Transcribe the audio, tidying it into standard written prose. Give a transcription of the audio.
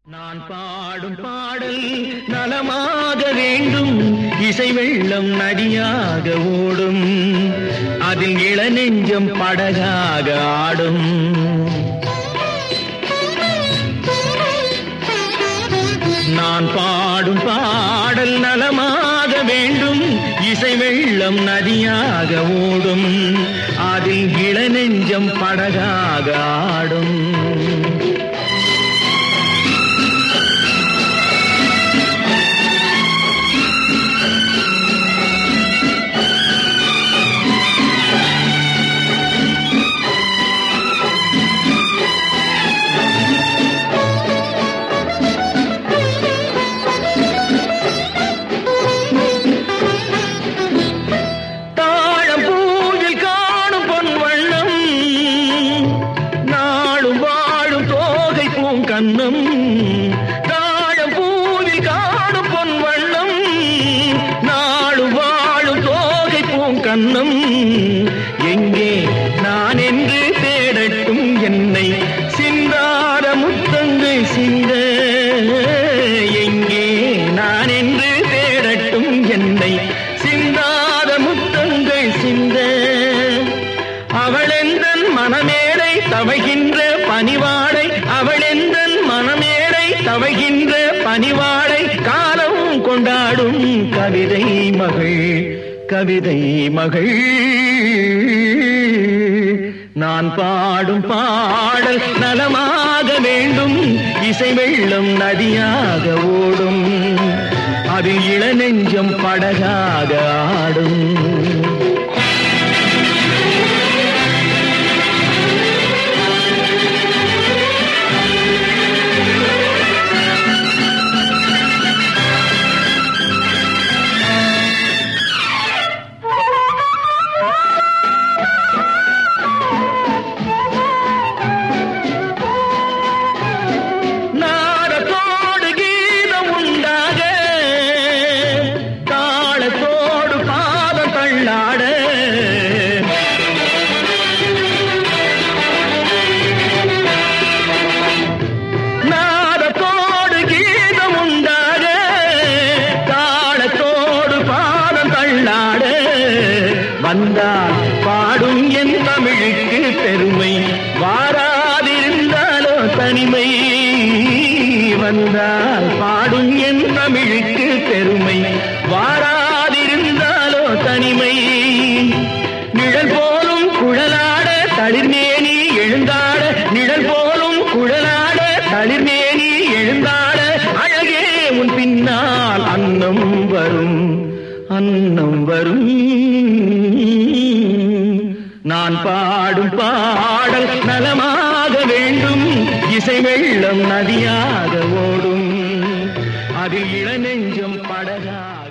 நான் பாடும் பாடல் நலமாக வேண்டும், இசை வெள்ளம் நதியாக ஓடும், அதில் இளநெஞ்சம் படகாக ஆடும். நான் பாடும் பாடல் நலமாக வேண்டும், இசை வெள்ளம் நதியாக ஓடும், அதில் இளநெஞ்சம் படகாக ஆடும். கண்ணம் தாழம் பூவில் காணும் பொன் வண்ணம், நாடு வாழும் தோகை பூங்கண்ணம். எங்கே நான் என்று தேடட்டும் என்னை சிந்தாத முத்தங்கள் சிந்த, எங்கே நான் என்று தேடட்டும் என்னை சிந்தாத முத்தங்கள் சிந்த. அவளெந்தன் மனமேடை தவைகின்ற பணிவாடை, அவளெந்தன் மனமேடை தவைகின்ற பணிவாடை, காலம் கொண்டாடும் கவிதை மகள், கவிதை மகள். நான் பாடும் பாடல் நலமாக வேண்டும், இசை வெள்ளம் நதியாக ஓடும், அதில் இளநெஞ்சம் படகாக ஆடும். வந்தால் பாடும் என் தமிழுக்கு பெருமை, வாராதிருந்தாலோ தனிமை. வந்தால் பாடும் என் தமிழுக்கு பெருமை, வாராதிருந்தாலோ தனிமை. நிழல் போலும் குழலாட தளிர்மேனி எழுந்தாட, நிழல் போலும் குழலாட தளிர்மேனி எழுந்தாட, அழகே உன் பின்னால் அன்னம் வரும், அன்னம் வரும். நான் பாடும் பாடல் நலமாக வேண்டும், இசை வெள்ளம் நதியாக ஓடும், அதில் இளநெஞ்சம் படகா